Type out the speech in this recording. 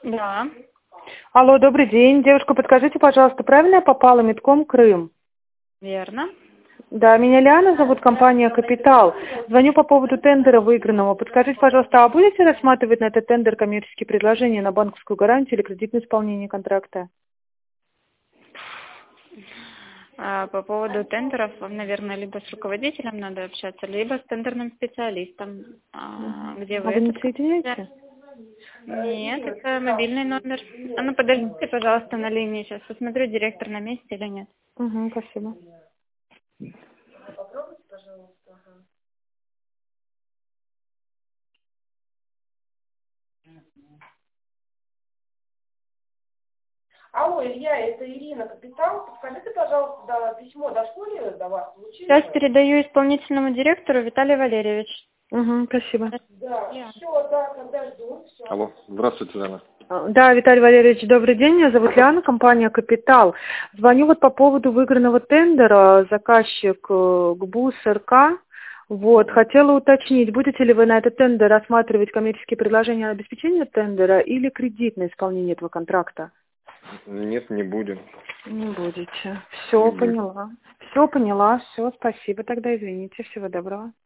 Да, Алло, добрый день. Девушка, подскажите, пожалуйста, правильно я попала Медком Крым? верно. Да, меня Лиана зовут, компания «Капитал». Звоню по поводу тендера выигранного. Подскажите, пожалуйста, а будете рассматривать на этот тендер коммерческие предложения на банковскую гарантию или кредитное исполнение контракта? По поводу тендеров вам, наверное, либо с руководителем надо общаться, либо с тендерным специалистом. Где А вы вы не этот соединяете? Нет, это мобильный номер. А ну подождите, пожалуйста, на линии. Сейчас посмотрю, директор на месте или нет. Угу, спасибо. Алло, Илья, это Ирина, Капитал. Подскажите, пожалуйста, письмо дошли до вас? Получили? Сейчас передаю исполнительному директору Виталий Валерьевич. Угу, спасибо. Да, все, да, когда жду, все. Алло, здравствуйте, Лена. Да, Виталий Валерьевич, добрый день. Меня зовут Лиана, компания «Капитал». Звоню вот по поводу выигранного тендера. Заказчик ГБУС РК. Вот, хотела уточнить, будете ли вы на этот тендер рассматривать коммерческие предложения на обеспечение тендера или кредитное исполнение этого контракта? Нет, не будем. Не будете. Все, Не будем. поняла. Все, поняла. Все, спасибо. Тогда извините. Всего доброго.